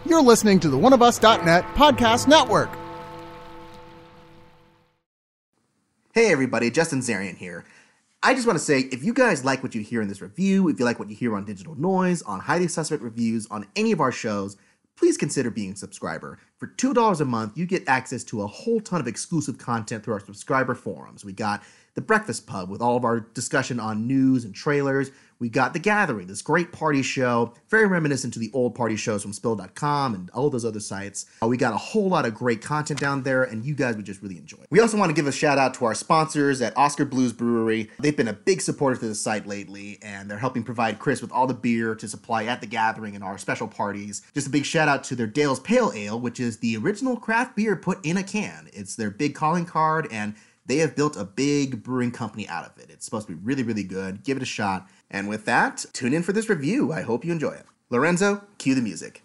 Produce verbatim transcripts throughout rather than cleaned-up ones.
You're listening to the one of us dot net podcast network. Hey everybody, Justin Zarian here. I just want to say, if you guys like what you hear in this review, if you like what you hear on Digital Noise, on Highly Suspect Reviews, on any of our shows, please consider being a subscriber. For two dollars a month, you get access to a whole ton of exclusive content through our subscriber forums. We got The Breakfast Pub with all of our discussion on news and trailers. We got The Gathering, this great party show, very reminiscent to the old party shows from Spill dot com and all those other sites. Uh, we got a whole lot of great content down there, and you guys would just really enjoy it. We also want to give a shout out to our sponsors at Oscar Blues Brewery. They've been a big supporter to the site lately, and they're helping provide Chris with all the beer to supply at The Gathering and our special parties. Just a big shout out to their Dale's Pale Ale, which is the original craft beer put in a can. It's their big calling card, and they have built a big brewing company out of it. It's supposed to be really, really good. Give it a shot. And with that, tune in for this review. I hope you enjoy it. Lorenzo, cue the music.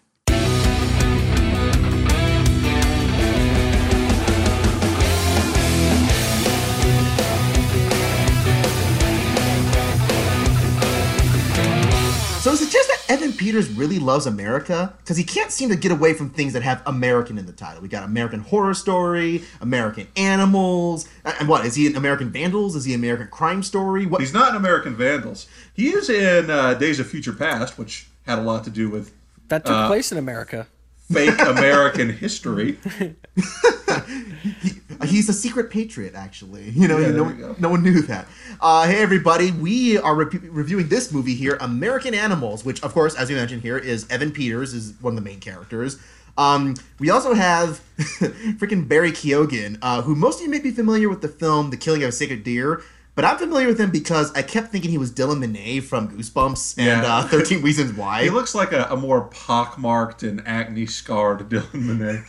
So is it just that Evan Peters really loves America? Because he can't seem to get away from things that have American in the title. We got American Horror Story, American Animals, and what? Is he in American Vandals? Is he American Crime Story? What? He's not in American Vandals. He is in uh, Days of Future Past, which had a lot to do with... That took uh, place in America. Fake American history. he, he's a secret patriot, actually. You know, Yeah, you there know we go. no one knew that. Uh, hey, everybody. We are re- reviewing this movie here, American Animals, which, of course, as you mentioned here, is Evan Peters, is one of the main characters. Um, we also have freaking Barry Keoghan, uh, who most of you may be familiar with the film The Killing of a Sacred Deer, but I'm familiar with him because I kept thinking he was Dylan Monet from Goosebumps and Yeah. uh, thirteen Reasons Why. He looks like a, a more pockmarked and acne-scarred Dylan Monet.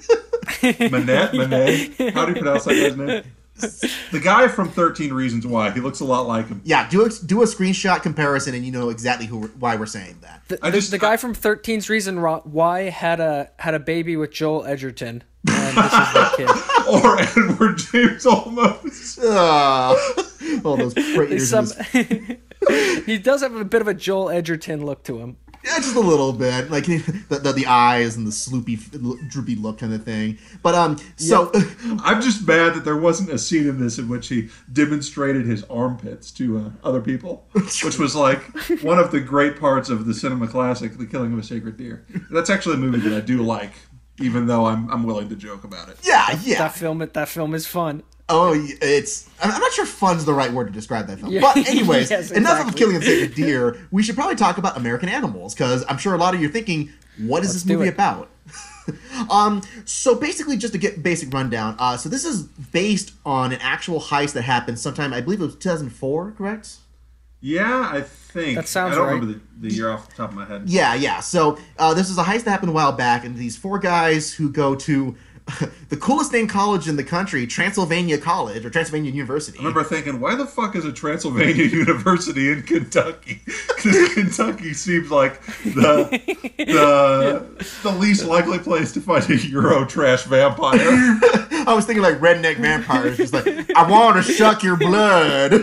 Monet? Monet? How do you pronounce that guy's name? The guy from thirteen Reasons Why. He looks a lot like him. Yeah, do a, do a screenshot comparison and you know exactly who why we're saying that. The, I the, just- the guy I- from thirteen's Reason Ro- Why had a had a baby with Joel Edgerton, and this is the kid. Or Edward James Olmos. Uh, all those craters. Some, in his- he does have a bit of a Joel Edgerton look to him. Yeah, just a little bit, like the, the the eyes and the sloopy, droopy look kind of thing. But um, so I'm just mad that there wasn't a scene in this in which he demonstrated his armpits to uh, other people, which was like one of the great parts of the cinema classic, The Killing of a Sacred Deer. That's actually a movie that I do like, even though I'm I'm willing to joke about it. yeah, yeah. That film, that film is fun. Oh, it's. I'm not sure "fun's" the right word to describe that film. Yeah. But anyways, Yes, enough of exactly. Killing a Sacred Deer. We should probably talk about American Animals because I'm sure a lot of you are thinking, what is Let's this do movie it. about? um, so basically, just to get basic rundown. Uh, so this is based on an actual heist that happened sometime. I believe it was two thousand four. Correct? Yeah, I think. That sounds I don't right. remember the, the year off the top of my head. Yeah, yeah. So uh, this is a heist that happened a while back, and these four guys who go to the coolest named college in the country, Transylvania College or Transylvania University. I remember thinking, why the fuck is a Transylvania University in Kentucky? Because Kentucky seems like the the, the least likely place to find a Euro trash vampire. I was thinking like redneck vampires, just like I want to suck your blood.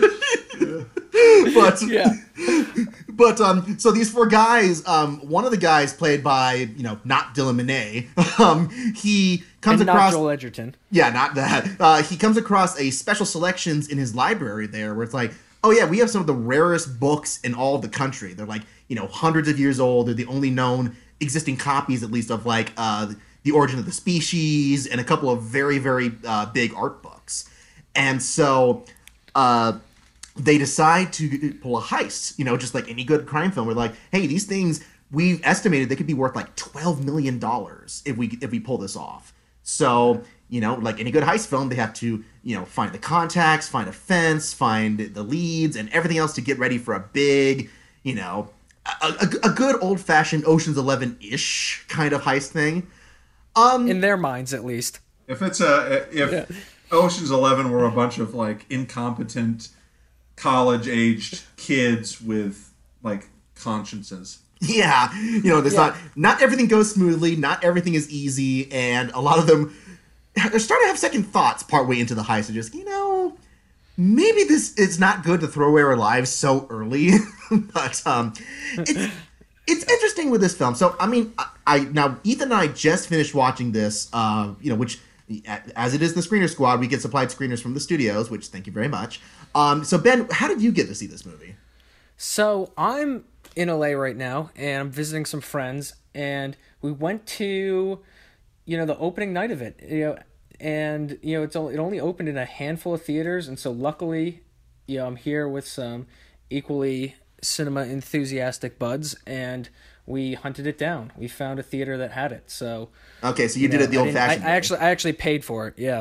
but Yeah. but um, so these four guys, um, one of the guys played by you know not Dylan Monet, um, he comes And across not Joel Edgerton. yeah not that uh, he comes across a special selections in his library there where it's like oh yeah we have some of the rarest books in all of the country. They're like you know hundreds of years old. They're the only known existing copies at least of like uh, the Origin of the Species and a couple of very very uh, big art books. And so. Uh, They decide to pull a heist, you know, just like any good crime film. We're like, hey, these things we've estimated they could be worth like twelve million dollars if we if we pull this off. So, you know, like any good heist film, they have to, you know, find the contacts, find a fence, find the leads, and everything else to get ready for a big, you know, a, a, a good old fashioned Ocean's Eleven ish kind of heist thing. Um, In their minds, at least. If it's a if Yeah. Ocean's Eleven were a bunch of like incompetent college-aged kids with like consciences. Yeah, you know, there's Yeah. not not everything goes smoothly, not everything is easy, and a lot of them are starting to have second thoughts partway into the heist. They're just, you know, maybe this is not good to throw away our lives so early. But um, it's it's interesting with this film. So I mean, I, I now Ethan and I just finished watching this. Uh, you know, which as it is the Screener Squad, we get supplied screeners from the studios, which thank you very much. Um, so Ben, how did you get to see this movie? So I'm in L A right now, and I'm visiting some friends, and we went to, you know, the opening night of it, you know, and you know it's only, it only opened in a handful of theaters, and so luckily, you know, I'm here with some equally cinema enthusiastic buds, and we hunted it down. We found a theater that had it. So okay, so you, you did know, it the I old fashioned. I, I actually I actually paid for it. Yeah.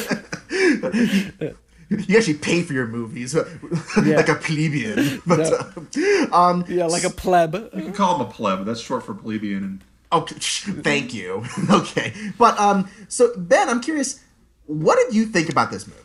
You actually pay for your movies, Yeah. like a plebeian. But No. uh, um, Yeah, like a pleb. You can call him a pleb. That's short for plebeian. And okay, thank you. Okay, but um, so Ben, I'm curious, what did you think about this movie?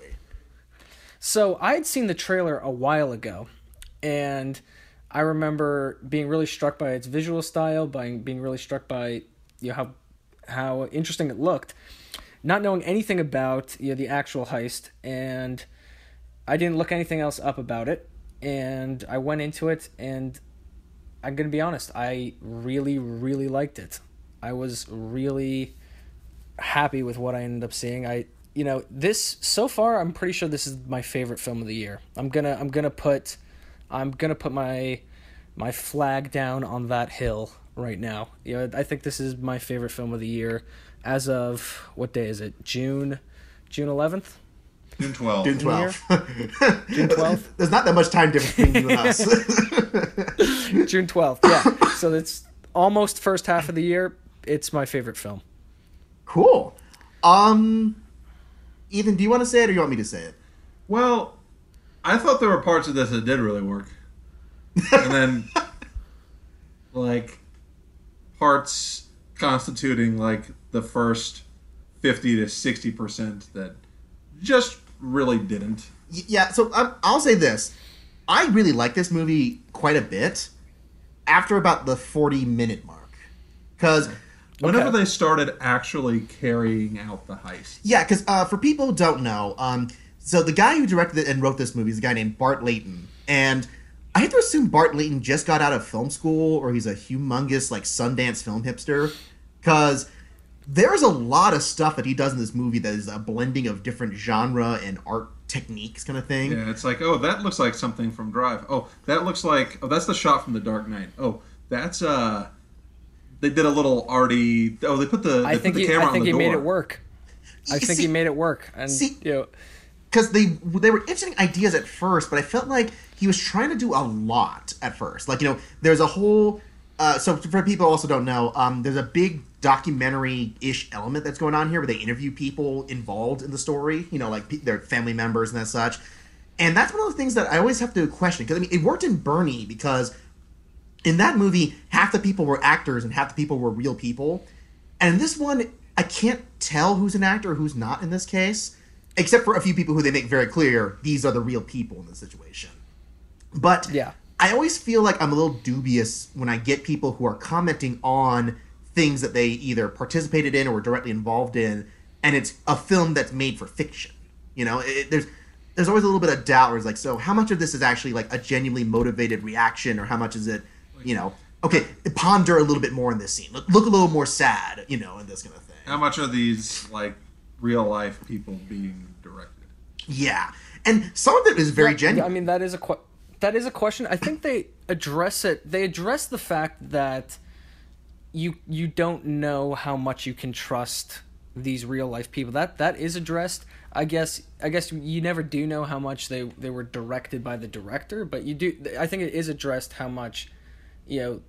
So I had seen the trailer a while ago, and I remember being really struck by its visual style, by being really struck by you know how how interesting it looked, not knowing anything about you know the actual heist, and I didn't look anything else up about it, and I went into it, and I'm gonna be honest, I really really liked it. I was really happy with what I ended up seeing. I you know this so far, I'm pretty sure this is my favorite film of the year. I'm gonna I'm gonna put I'm gonna put my my flag down on that hill right now. You know, I think this is my favorite film of the year as of, what day is it? June June eleventh? June twelfth. June twelfth. June twelfth? There's not that much time difference between you and us. June twelfth, yeah. So it's almost first half of the year. It's my favorite film. Cool. Um, Ethan, do you want to say it or you want me to say it? Well, I thought there were parts of this that did really work. And then, like, parts constituting, like, the first fifty to sixty percent that just really didn't. Y- Yeah, so um, I'll say this. I really like this movie quite a bit after about the forty-minute mark. Because... Whenever Okay. they started actually carrying out the heist. Yeah, because uh, for people who don't know, um, so the guy who directed it and wrote this movie is a guy named Bart Layton. And I have to assume Bart Layton just got out of film school or he's a humongous, like, Sundance film hipster. Because there's a lot of stuff that he does in this movie that is a blending of different genre and art techniques kind of thing. Yeah, it's like, oh, that looks like something from Drive. Oh, that looks like, oh, that's the shot from The Dark Knight. Oh, that's, uh... They did a little arty. Oh, they put the, they I put think the he, camera I think on the he made door. it work. I You think see- he made it work. And see- you know, Because they they were interesting ideas at first, but I felt like he was trying to do a lot at first. Like, you know, there's a whole... Uh, so for people who also don't know, um, there's a big documentary-ish element that's going on here where they interview people involved in the story, you know, like pe- their family members and that such. And that's one of the things that I always have to question. Because, I mean, it worked in Bernie because in that movie, half the people were actors and half the people were real people. And in this one, I can't tell who's an actor or who's not in this case, except for a few people who they make very clear these are the real people in this situation. But Yeah. I always feel like I'm a little dubious when I get people who are commenting on things that they either participated in or were directly involved in, and it's a film that's made for fiction. You know, it, there's there's always a little bit of doubt where it's like, so how much of this is actually like a genuinely motivated reaction, or how much is it, you know, okay, ponder a little bit more in this scene. Look, look a little more sad, you know, in this kind of thing. How much are these, like, real-life people being directed? Yeah. And some of it is very Yeah, genuine. I mean, that is a que- that is a question. I think they address it. They address the fact that you you don't know how much you can trust these real life people. That that is addressed. I guess I guess you never do know how much they they were directed by the director, but you do. I think it is addressed how much, you know,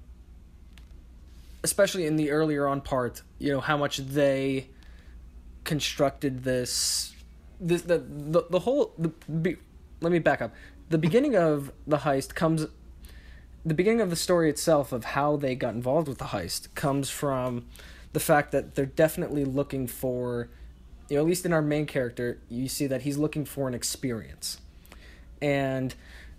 especially in the earlier on part, you know, how much they constructed this this the the, the whole the, be, let me back up. The beginning of the heist comes the beginning of the story itself of how they got involved with the heist comes from the fact that they're definitely looking for, you know, at least in our main character, you see that he's looking for an experience. And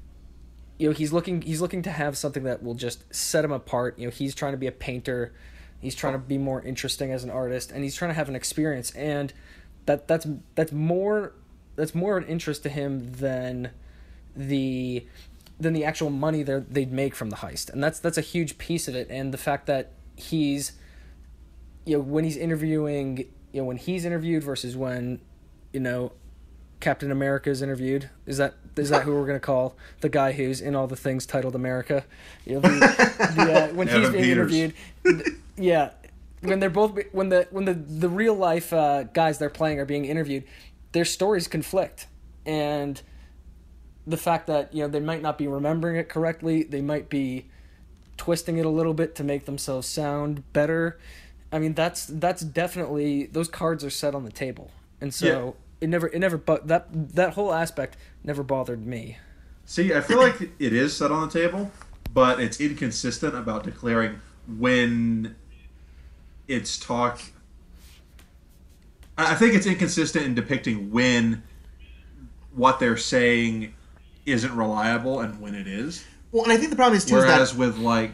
you know, he's looking he's looking to have something that will just set him apart. You know, he's trying to be a painter, he's trying to be more interesting as an artist, and he's trying to have an experience, and that that's that's more that's more an interest to him than the than the actual money they they'd make from the heist. And that's that's a huge piece of it, and the fact that he's you know, when he's interviewing, you know, when he's interviewed versus when, you know, Captain America is interviewed. Is that is that who we're gonna call the guy who's in all the things titled America? You know, the, the, uh, when Evan he's being Peters. interviewed, yeah, when they're both when the when the the real life uh, guys they're playing are being interviewed, their stories conflict, and the fact that, you know, they might not be remembering it correctly, they might be twisting it a little bit to make themselves sound better. I mean, that's that's definitely, those cards are set on the table, and so Yeah. it never it never but that that whole aspect never bothered me. See, I feel like it is set on the table, but it's inconsistent about declaring when it's talk. I I think it's inconsistent in depicting when what they're saying isn't reliable and when it is. Well, and I think the problem is too is Whereas that with like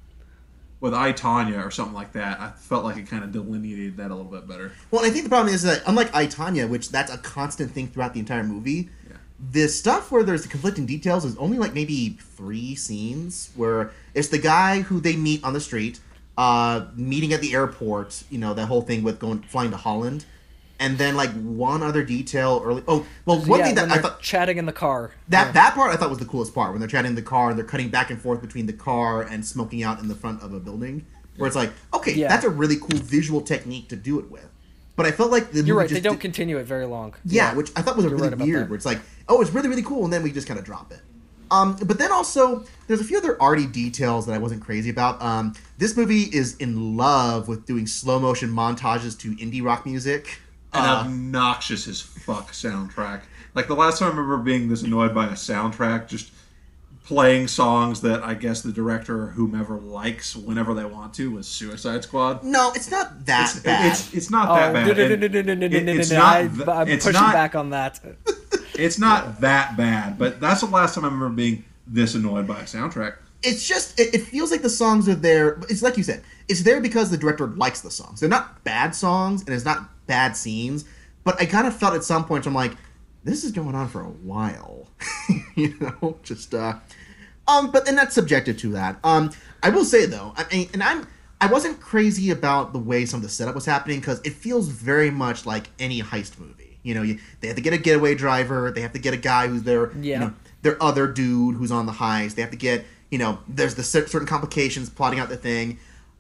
with I, Tonya or something like that, I felt like it kind of delineated that a little bit better. well, and I think the problem is that unlike I, Tonya, which that's a constant thing throughout the entire movie, Yeah. the stuff where there's the conflicting details is only like maybe three scenes where it's the guy who they meet on the street, uh, meeting at the airport, you know, that whole thing with going flying to Holland, and then like one other detail early. Oh, well, one yeah, thing that when I they're thought chatting in the car. that Yeah. that part I thought was the coolest part when they're chatting in the car and they're cutting back and forth between the car and smoking out in the front of a building, where it's like, okay, Yeah. that's a really cool visual technique to do it with. But I felt like the You're movie right. They just don't did- continue it very long. yeah, which I thought was a You're really right about weird. that. Where it's like, oh, it's really really cool, and then we just kind of drop it. Um, but then also, there's a few other arty details that I wasn't crazy about. Um, this movie is in love with doing slow motion montages to indie rock music. An Uh, obnoxious as fuck soundtrack. Like the last time I remember being this annoyed by a soundtrack, just playing songs that I guess the director or whomever likes whenever they want to, was Suicide Squad. no, it's not that It's, bad. it's it's not Oh, that bad. no, no, no, And no, no, no, no, it- no, it's no, not I- th- I'm it's pushing not- back on that. It's not that bad, but that's the last time I remember being this annoyed by a soundtrack. It's just it, it feels like the songs are there. It's like you said, it's there because the director likes the songs. They're not bad songs, and it's not bad scenes. But I kind of felt at some point I'm like, this is going on for a while, you know, just uh, um. But then that's subjective to that. Um, I will say though, I mean, and I'm I wasn't crazy about the way some of the setup was happening because it feels very much like any heist movie. You know, you, they have to get a getaway driver. They have to get a guy who's their Yeah. you know, their other dude who's on the heist. They have to get, you know, there's the cer- certain complications plotting out the thing.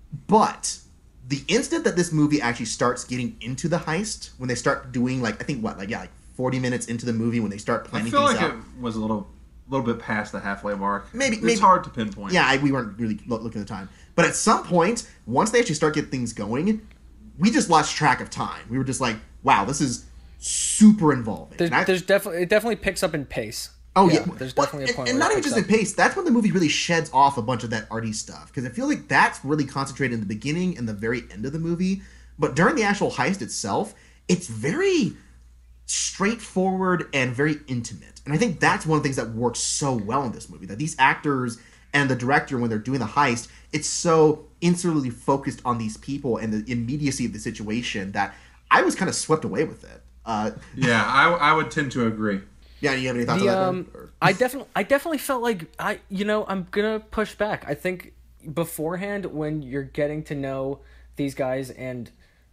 But the instant that this movie actually starts getting into the heist, when they start doing like, I think what, like, yeah, like forty minutes into the movie when they start I planning feel things like out. it was a little little bit past the halfway mark. Maybe- it's maybe- hard to pinpoint. Yeah, I, we weren't really lo- looking at the time. But at some point, once they actually start getting things going, we just lost track of time. We were just like, wow, this is super involving. There's, And I- there's definitely it definitely picks up in pace. Oh yeah, There's Well, definitely and, a point and where not it even picks just in up. pace. That's when the movie really sheds off a bunch of that arty stuff because I feel like that's really concentrated in the beginning and the very end of the movie. But during the actual heist itself, it's very straightforward and very intimate. And I think that's one of the things that works so well in this movie. That these actors and the director, when they're doing the heist, it's so insularly focused on these people and the immediacy of the situation that I was kind of swept away with it. Uh, Yeah, I, I would tend to agree. yeah, you have any thoughts The, on that? um, Ben? Or- I definitely, I definitely felt like I, you know, I'm gonna push back. I think beforehand, when you're getting to know these guys and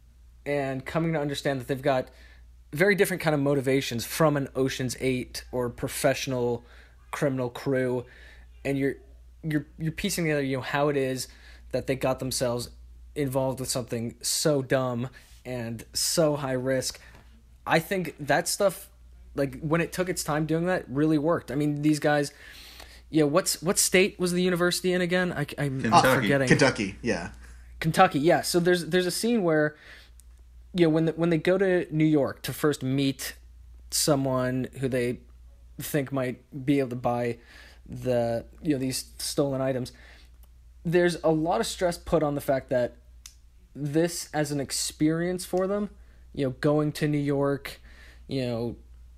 and coming to understand that they've got very different kind of motivations from an Ocean's Eight or professional criminal crew, and you're you're you're piecing together, you know, how it is that they got themselves involved with something so dumb and so high risk. I think that stuff, like when it took its time doing that, really worked. I mean, these guys, yeah. What's what state was the university in again? I, I'm Kentucky. forgetting. Kentucky, yeah. Kentucky, yeah. So there's there's a scene where, you know, when the, when they go to New York to first meet someone who they think might be able to buy the you know these stolen items, there's a lot of stress put on the fact that this as an experience for them, you know, going to New York, you know,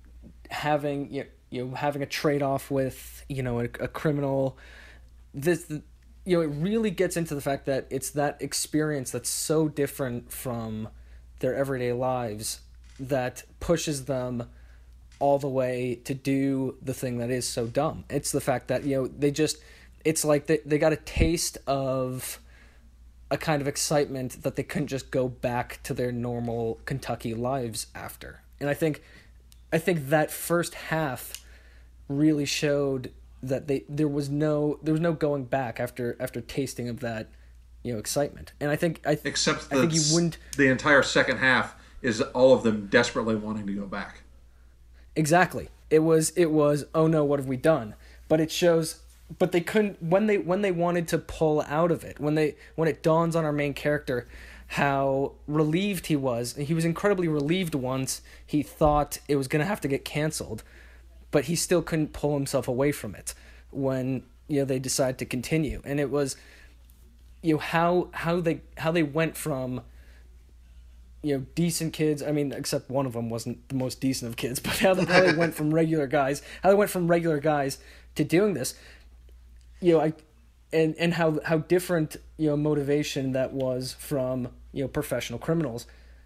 having you know, you know having a trade off with you know a, a criminal, this you know it really gets into the fact that it's that experience that's so different from their everyday lives that pushes them all the way to do the thing that is so dumb. It's the fact that you know they just it's like they, they got a taste of a kind of excitement that they couldn't just go back to their normal Kentucky lives after. And I think I think that first half really showed that they there was no there was no going back after after tasting of that, you know, excitement. And I think I th- Except I think you wouldn't the entire second half is all of them desperately wanting to go back. Exactly. It was it was oh no, what have we done? But it shows but they couldn't when they when they wanted to pull out of it, when they when it dawns on our main character how relieved he was. He was incredibly relieved once he thought it was going to have to get canceled, but he still couldn't pull himself away from it when, you know, they decided to continue. And it was, you know, how how they how they went from, you know, decent kids. I mean, except one of them wasn't the most decent of kids, but how they, how they went from regular guys, how they went from regular guys to doing this. You know, I, and and how how different, you know, motivation that was from, you know, professional criminals.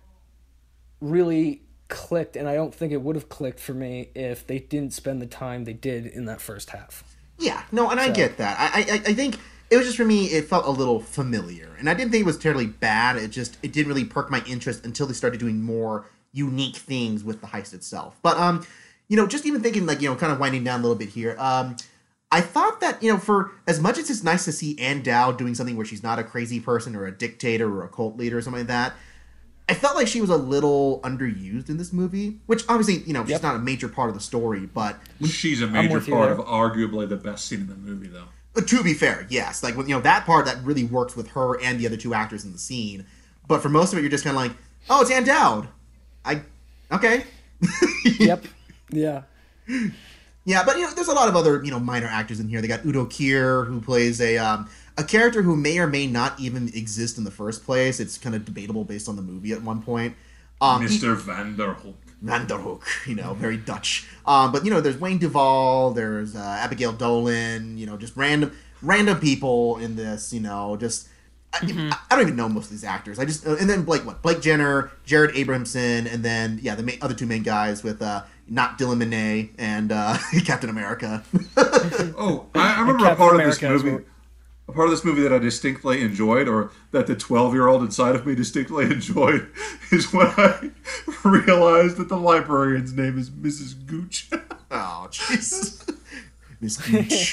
Really clicked, and I don't think it would have clicked for me if they didn't spend the time they did in that first half. Yeah, no, and I So- get that. I, I I think it was just for me, it felt a little familiar, and I didn't think it was terribly bad. It just it didn't really perk my interest until they started doing more unique things with the heist itself. But um, you know, just even thinking like you know, kind of winding down a little bit here. Um, I thought that you know, for as much as it's nice to see Ann Dowd doing something where she's not a crazy person or a dictator or a cult leader or something like that. I felt like she was a little underused in this movie, which obviously, you know, she's Yep. not a major part of the story, but She's a major with you part there. of arguably the best scene in the movie, though. But to be fair, yes, like you know that part that really works with her and the other two actors in the scene. But for most of it, you're just kind of like, oh, it's Ann Dowd. I okay. Yep. Yeah. Yeah, but you know, there's a lot of other you know minor actors in here. They got Udo Kier, who plays a um, a character who may or may not even exist in the first place. It's kind of debatable based on the movie at one point. Um, he- Mister Vanderhoek. Vanderhoek, you know, very Dutch. Um, but you know, there's Wayne Duvall, there's uh, Abigail Dolan, you know, just random random people in this. You know, just I, I, I don't even know most of these actors. I just uh, and then Blake what Blake Jenner, Jared Abramson, and then yeah, the ma- other two main guys with uh, not Dylan Monet and uh, Captain America. Oh, I, I remember a Captain part of this America as movie. well. A part of this movie that I distinctly enjoyed, or that the twelve-year-old inside of me distinctly enjoyed, is when I realized that the librarian's name is Missus Gooch. Oh, jeez. Miss Gooch.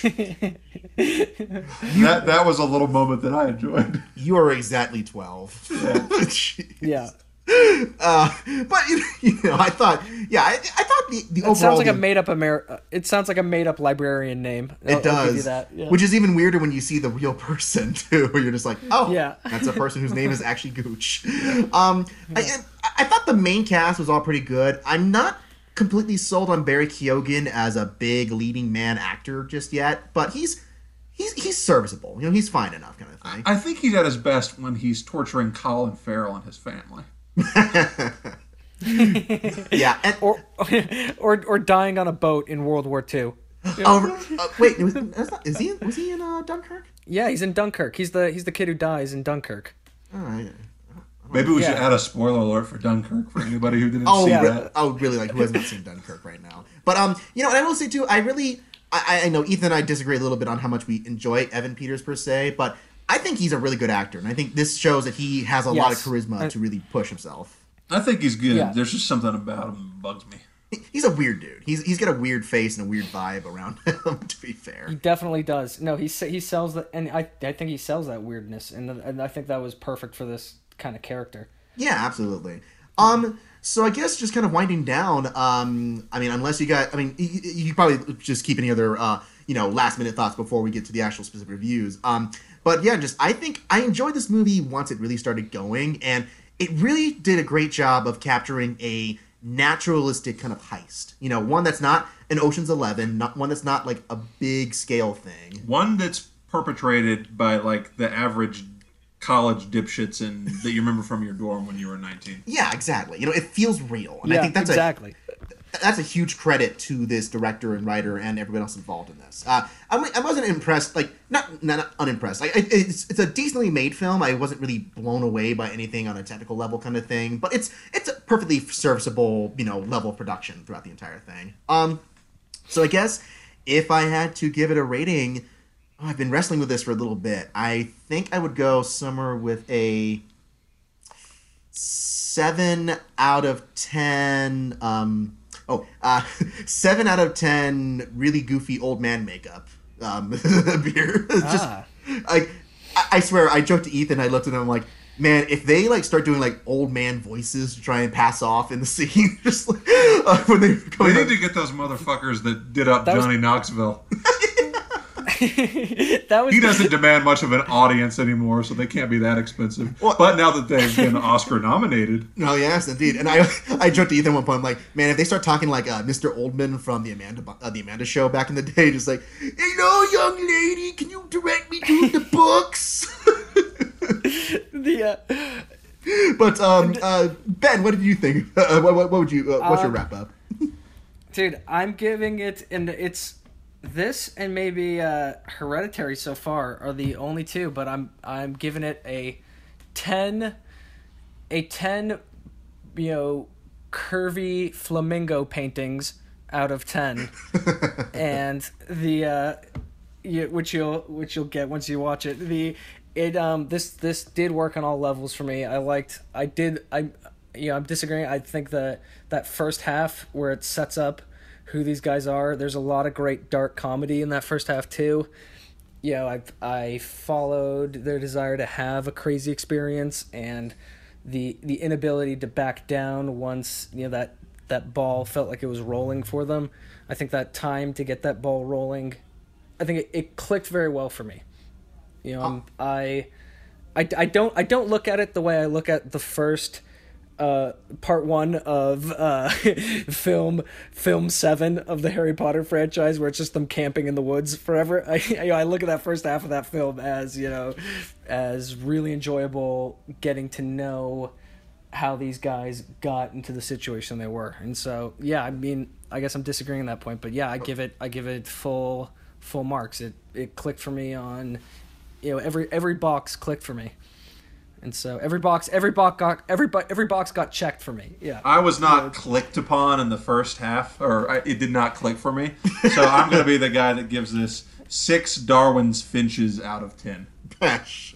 that that was a little moment that I enjoyed. You are exactly twelve. Jeez. Yeah. Uh, but you, you know, I thought, yeah, I, I thought the, the It overall sounds like a the- made up Amer- It sounds like a made up librarian name. I'll- It I'll give you does, that. Yeah. which is even weirder when you see the real person too, where you're just like, oh, Yeah. that's a person whose name is actually Gooch. Um, I, I thought the main cast was all pretty good. I'm not completely sold on Barry Keoghan as a big leading man actor just yet, but he's he's he's serviceable. You know, he's fine enough, kind of thing. I think he's at his best when he's torturing Colin Farrell and his family. Yeah, and or, or or dying on a boat in World War Two. oh, uh, wait, was, that's not, is he was he in uh, Dunkirk? Yeah, he's in Dunkirk. He's the he's the kid who dies in Dunkirk. All right. Maybe we Yeah. should add a spoiler alert for Dunkirk for anybody who didn't Oh, see re- that. oh, really? Like, who has not seen Dunkirk right now? But um, you know, and I will say too, I really, I, I know Ethan and I disagree a little bit on how much we enjoy Evan Peters per se, but I think he's a really good actor, and I think this shows that he has a lot of Yes. charisma I- to really push himself. I think he's good. Yeah. There's just something about him that bugs me. He- He's a weird dude. He's he's got a weird face and a weird vibe around him. To be fair, He definitely does. No, he se- he sells that, and I I think he sells that weirdness, and and I think that was perfect for this kind of character. yeah, absolutely. Um, so I guess just kind of winding down. Um, I mean, unless you got, I mean, you, you probably just keep any other, uh, you know, last minute thoughts before we get to the actual specific reviews. Um, but yeah, just I think I enjoyed this movie once it really started going, and it really did a great job of capturing a naturalistic kind of heist. You know, one that's not an Ocean's Eleven, not one that's not like a big scale thing. One that's perpetrated by like the average college dipshits in that you remember from your dorm when you were nineteen. Yeah, exactly. You know, it feels real, and yeah, I think that's a exactly. that's a huge credit to this director and writer and everyone else involved in this. Uh, I, I wasn't impressed, like not not, not unimpressed. Like it, it's it's a decently made film. I wasn't really blown away by anything on a technical level, kind of thing. But it's it's a perfectly serviceable, you know, level of production throughout the entire thing. Um, so I guess if I had to give it a rating, Oh, I've been wrestling with this for a little bit. I think I would go somewhere with a seven out of ten. Um, oh, uh, seven out of ten. Really goofy old man makeup. Um, beer. It's just Ah. like I, I swear. I joked to Ethan. I looked at him. I'm like, man, if they like start doing like old man voices to try and pass off in the scene, just like uh, when they come We need to get those motherfuckers that did up That was- Johnny Knoxville. That was He doesn't demand much of an audience anymore, so they can't be that expensive. Well- but now that they've been Oscar nominated, No, yes, indeed. And I, I joked to Ethan at one point. I'm like, man, if they start talking like uh, Mister Oldman from the Amanda, uh, the Amanda Show back in the day, just like, hello, young lady, can you direct me to the books? the uh, But um, uh, Ben, what did you think? Uh, what, what, what would you? Uh, what's your Um, wrap up? dude. I'm giving it, and it's this and maybe uh, Hereditary so far are the only two, but I'm I'm giving it a ten, a ten, you know, curvy flamingo paintings out of ten, and the uh, you, which you'll which you'll get once you watch it. The it um this this did work on all levels for me. I liked I did I you know I'm disagreeing. I think that that first half where it sets up who these guys are, there's a lot of great dark comedy in that first half too. You know, I I followed their desire to have a crazy experience and the the inability to back down once, you know, that that ball felt like it was rolling for them. I think that time to get that ball rolling, I think it, it clicked very well for me. You know, I'm, I, I, I don't I don't look at it the way I look at the first uh, part one of uh, film film seven of the Harry Potter franchise, where it's just them camping in the woods forever. I you know, I look at that first half of that film as, you know, as really enjoyable, getting to know how these guys got into the situation they were. And so yeah, I mean, I guess I'm disagreeing on that point, but yeah, I give it I give it full full marks. It it clicked for me on, you know, every every box clicked for me. And so every box, every box got every bo- every box got checked for me. Yeah. I was not clicked upon in the first half, or I, it did not click for me. So I'm going to be the guy that gives this six Darwin's Finches out of ten. Gosh.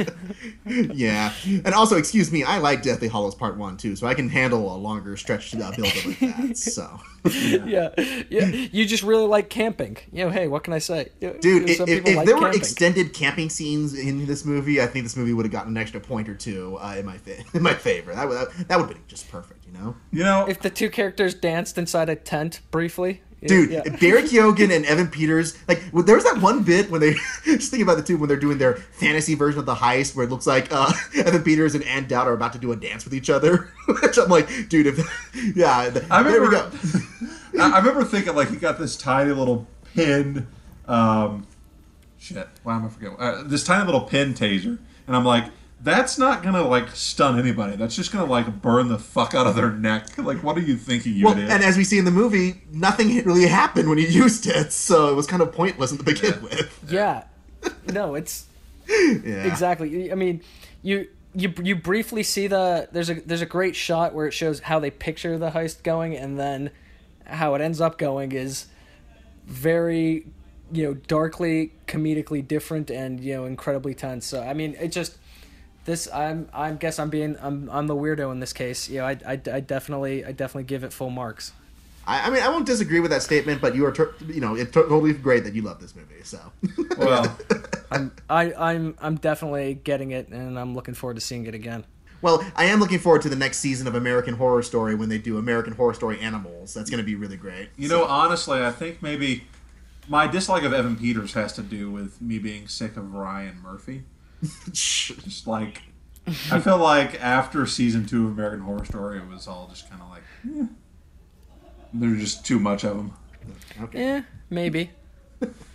Yeah. And also, excuse me, I like Deathly Hollows Part one too, so I can handle a longer stretch uh, build up like that. So, yeah, yeah. You just really like camping. You know, hey, what can I say? You know, dude, if, some if, people if like there were camping. extended camping scenes in this movie, I think this movie would have gotten an extra point or two uh, in my fa- in my favor. That would that, that would have been just perfect, you know? You know, If the two characters danced inside a tent briefly. Dude, yeah. Barry Keoghan and Evan Peters, like, well, there was that one bit when they, just thinking about the two, when they're doing their fantasy version of the heist, where it looks like uh, Evan Peters and Ann Dowd are about to do a dance with each other. Which I'm like, dude, if, yeah, th- I there we remember, go. I I remember thinking, like, he got this tiny little pin, um, shit, why am I forgetting? Uh, this tiny little pin taser, and I'm like, that's not gonna, like, stun anybody. That's just gonna, like, burn the fuck out of their neck. Like, what are you thinking, you Well, idiot? and as we see in the movie, nothing really happened when he used it, so it was kind of pointless to begin with. Yeah. No, it's Yeah. exactly. I mean, you you you briefly see the there's a there's a great shot where it shows how they picture the heist going, and then how it ends up going is very, you know, darkly comedically different and, you know, incredibly tense. So I mean, it just this I'm I guess I'm being I'm I'm the weirdo in this case. You know, I I, I definitely I definitely give it full marks. I, I mean, I won't disagree with that statement, but you are, ter- you know, it's totally great that you love this movie, so. well, I'm I I'm I'm definitely getting it, and I'm looking forward to seeing it again. Well, I am looking forward to the next season of American Horror Story when they do American Horror Story Animals. That's going to be really great. you know, honestly, I think maybe my dislike of Evan Peters has to do with me being sick of Ryan Murphy. Just like, I feel like after season two of American Horror Story, it was all just kind of like, eh. There's just too much of them. Okay. Eh, maybe.